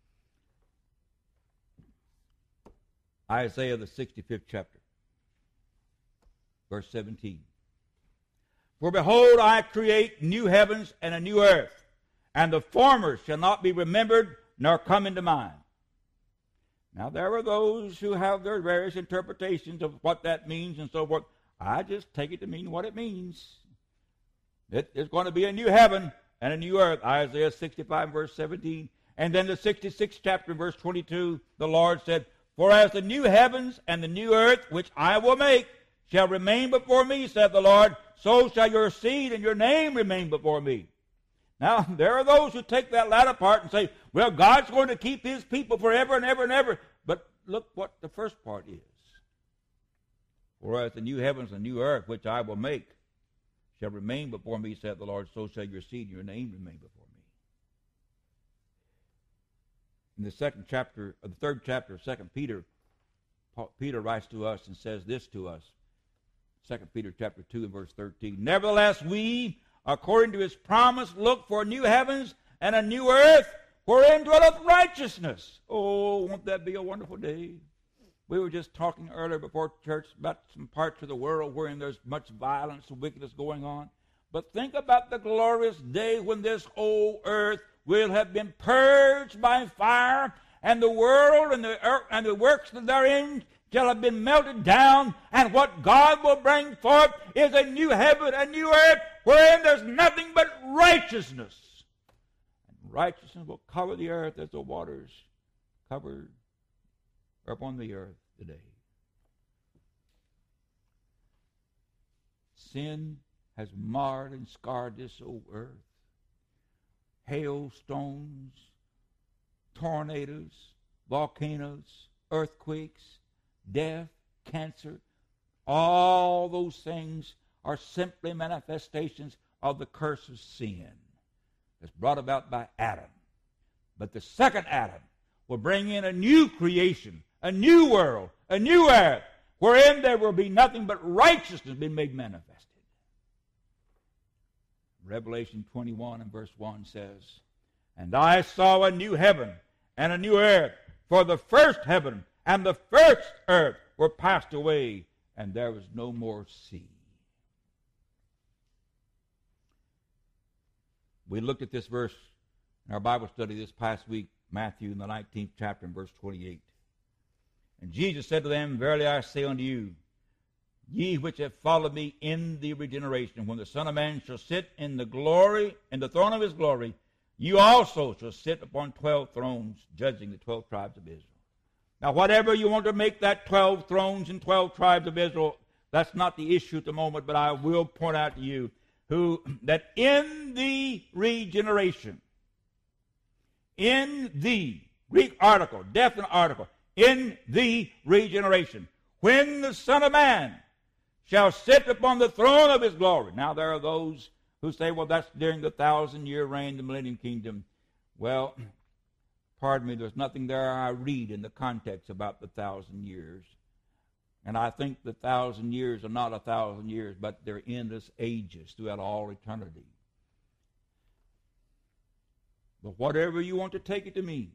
Isaiah, the sixty-fifth chapter, verse seventeen. For behold, I create new heavens and a new earth, and the former shall not be remembered nor come into mind. Now, there are those who have their various interpretations of what that means and so forth. I just take it to mean what it means. It is going to be a new heaven and a new earth, Isaiah sixty-five, verse seventeen. And then the sixty-sixth chapter, verse twenty-two, the Lord said, For as the new heavens and the new earth, which I will make, shall remain before me, saith the Lord, so shall your seed and your name remain before me. Now, there are those who take that latter part and say, well, God's going to keep his people forever and ever and ever. But look what the first part is. For as the new heavens and new earth, which I will make, shall remain before me, saith the Lord, so shall your seed and your name remain before me. In the second chapter, or the third chapter of Second Peter, Paul, Peter writes to us and says this to us. Second Peter chapter two and verse thirteen. Nevertheless, we, according to his promise, look for new heavens and a new earth, wherein dwelleth righteousness. Oh, won't that be a wonderful day? We were just talking earlier before church about some parts of the world wherein there's much violence and wickedness going on. But think about the glorious day when this old earth will have been purged by fire, and the world and the earth and the works therein shall have been melted down, and what God will bring forth is a new heaven, a new earth, wherein there's nothing but righteousness. And righteousness will cover the earth as the waters cover upon the earth today. Sin has marred and scarred this old earth. Hailstones, tornadoes, volcanoes, earthquakes, death, cancer, all those things are simply manifestations of the curse of sin that's brought about by Adam. But the second Adam will bring in a new creation, a new world, a new earth, wherein there will be nothing but righteousness being made manifested. Revelation twenty-one and verse one says, "And I saw a new heaven and a new earth, for the first heaven and the first earth were passed away, and there was no more sea." We looked at this verse in our Bible study this past week, Matthew in the nineteenth chapter and verse twenty-eight. "And Jesus said to them, Verily I say unto you, ye which have followed me in the regeneration, when the Son of Man shall sit in the glory, in the throne of his glory, you also shall sit upon twelve thrones, judging the twelve tribes of Israel." Now, whatever you want to make that twelve thrones and twelve tribes of Israel, that's not the issue at the moment, but I will point out to you who that in the regeneration, in the Greek article, definite article, in the regeneration, when the Son of Man shall sit upon the throne of his glory. Now, there are those who say, well, that's during the thousand-year reign, the millennium kingdom. Well, pardon me, there's nothing there I read in the context about the thousand years. And I think the thousand years are not a thousand years, but they're endless ages throughout all eternity. But whatever you want to take it to mean,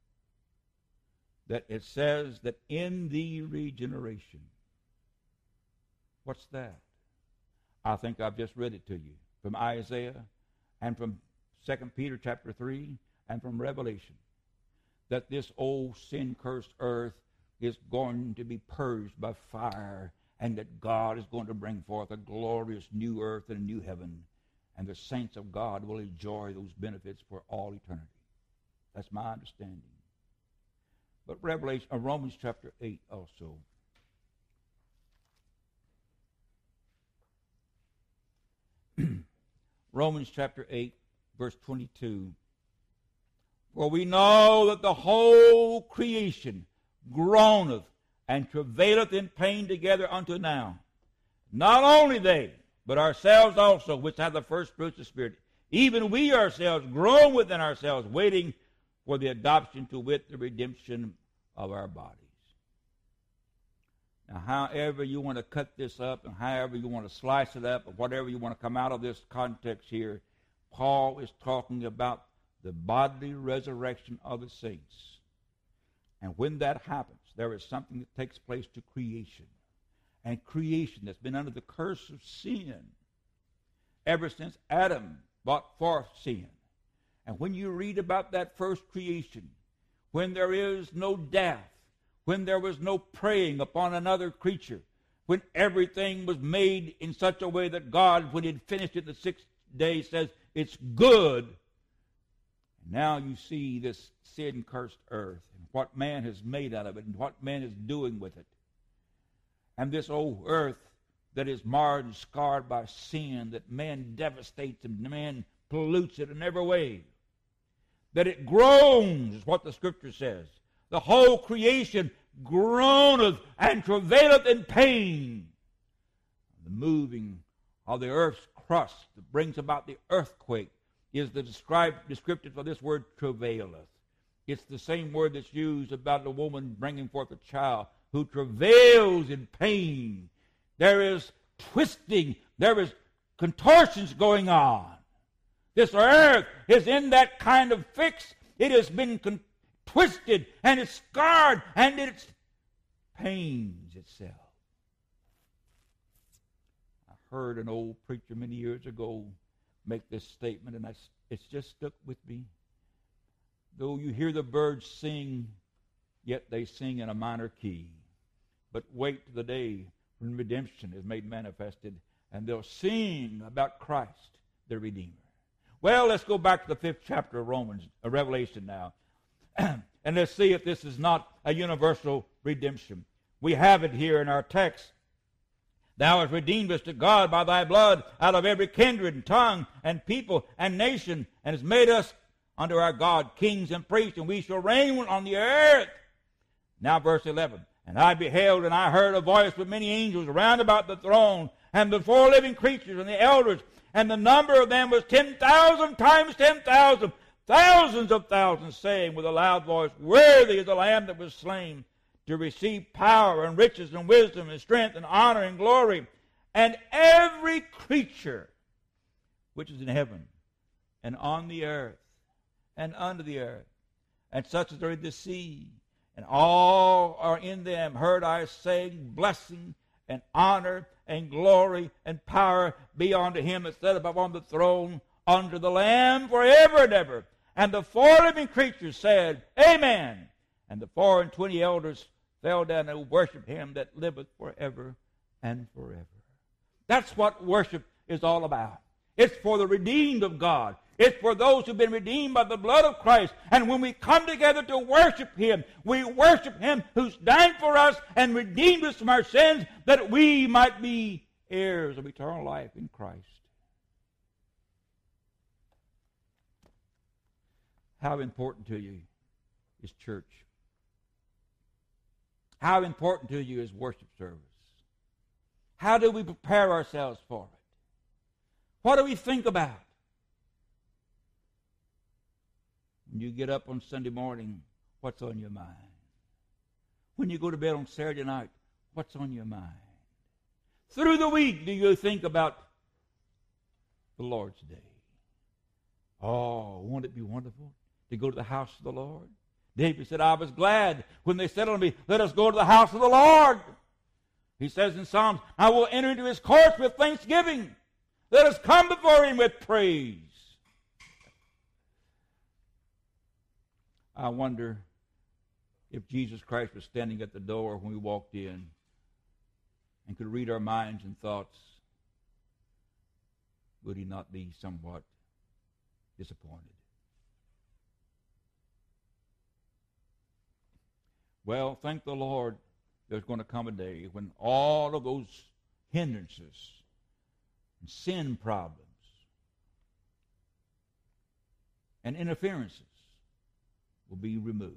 that it says that in the regeneration. What's that? I think I've just read it to you from Isaiah and from Second Peter chapter three and from Revelation. That this old sin-cursed earth is going to be purged by fire, and that God is going to bring forth a glorious new earth and a new heaven, and the saints of God will enjoy those benefits for all eternity. That's my understanding. But Revelation, uh, Romans chapter eight also. Romans chapter eight, verse twenty-two. "For we know that the whole creation groaneth and travaileth in pain together unto now. Not only they, but ourselves also, which have the first fruits of the Spirit, even we ourselves groan within ourselves, waiting for the adoption, to wit, the redemption of our bodies." Now, however you want to cut this up and however you want to slice it up, or whatever you want to come out of this context here, Paul is talking about the bodily resurrection of the saints. And when that happens, there is something that takes place to creation. And creation that's been under the curse of sin ever since Adam brought forth sin. And when you read about that first creation, when there is no death, when there was no preying upon another creature, when everything was made in such a way that God, when he had finished it the sixth day, says, it's good. And now you see this sin-cursed earth and what man has made out of it and what man is doing with it. And this old earth that is marred and scarred by sin, that man devastates and man pollutes it in every way. That it groans, is what the Scripture says. The whole creation groaneth and travaileth in pain. The moving of the earth's crust that brings about the earthquake is the described descriptive of this word travaileth. It's the same word that's used about the woman bringing forth a child who travails in pain. There is twisting, there is contortions going on. This earth is in that kind of fix. It has been con- twisted and it's scarred and it pains itself. I heard an old preacher many years ago make this statement, and I, it's just stuck with me. Though you hear the birds sing, yet they sing in a minor key. But wait till the day when redemption is made manifested, and they'll sing about Christ, the Redeemer. Well, let's go back to the fifth chapter of Romans, uh, Revelation now. And let's see if this is not a universal redemption. We have it here in our text Thou hast redeemed us to God by thy blood out of every kindred and tongue and people and nation, and hast made us unto our God kings and priests, and we shall reign on the earth. Now verse eleven. And I beheld, and I heard a voice with many angels round about the throne, and the four living creatures and the elders, and the number of them was ten thousand times ten thousand, thousands of thousands, saying with a loud voice, Worthy is the Lamb that was slain, to receive power and riches and wisdom and strength and honor and glory. And every creature which is in heaven and on the earth and under the earth, and such as are in the sea, and all are in them, heard I saying, Blessing and honor and glory and power be unto him that sat above on the throne, unto the Lamb forever and ever. And the four living creatures said, Amen. And the four and twenty elders fell down and worshiped him that liveth forever and forever. That's what worship is all about. It's for the redeemed of God. It's for those who've been redeemed by the blood of Christ. And when we come together to worship him, we worship him who's died for us and redeemed us from our sins, that we might be heirs of eternal life in Christ. How important to you is church? How important to you is worship service? How do we prepare ourselves for it? What do we think about? When you get up on Sunday morning, what's on your mind? When you go to bed on Saturday night, what's on your mind? Through the week, do you think about the Lord's Day? Oh, won't it be wonderful to go to the house of the Lord? David said, I was glad when they said unto me, Let us go to the house of the Lord. He says in Psalms, I will enter into his courts with thanksgiving. Let us come before him with praise. I wonder if Jesus Christ was standing at the door when we walked in and could read our minds and thoughts, would he not be somewhat disappointed? Well, thank the Lord, there's going to come a day when all of those hindrances and sin problems and interferences will be removed.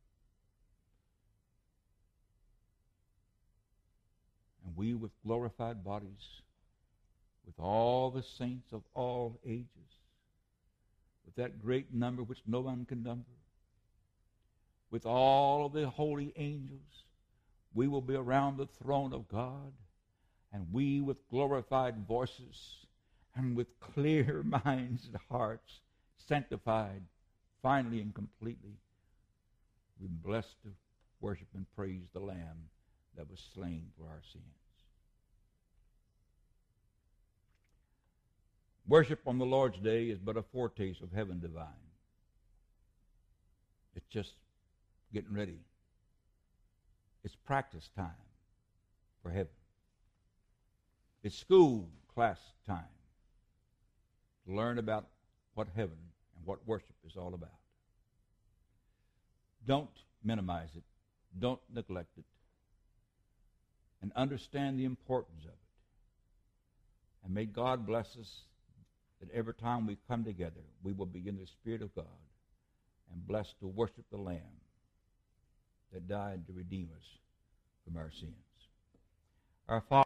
And we, with glorified bodies, with all the saints of all ages, with that great number which no one can number, with all of the holy angels, we will be around the throne of God, and we, with glorified voices and with clear minds and hearts, sanctified finally and completely, we're blessed to worship and praise the Lamb that was slain for our sins. Worship on the Lord's Day is but a foretaste of heaven divine. It's just getting ready. It's practice time for heaven. It's school class time to learn about what heaven and what worship is all about. Don't minimize it. Don't neglect it. And understand the importance of it. And may God bless us that every time we come together, we will be in the Spirit of God and blessed to worship the Lamb that died to redeem us from our sins. Our Father,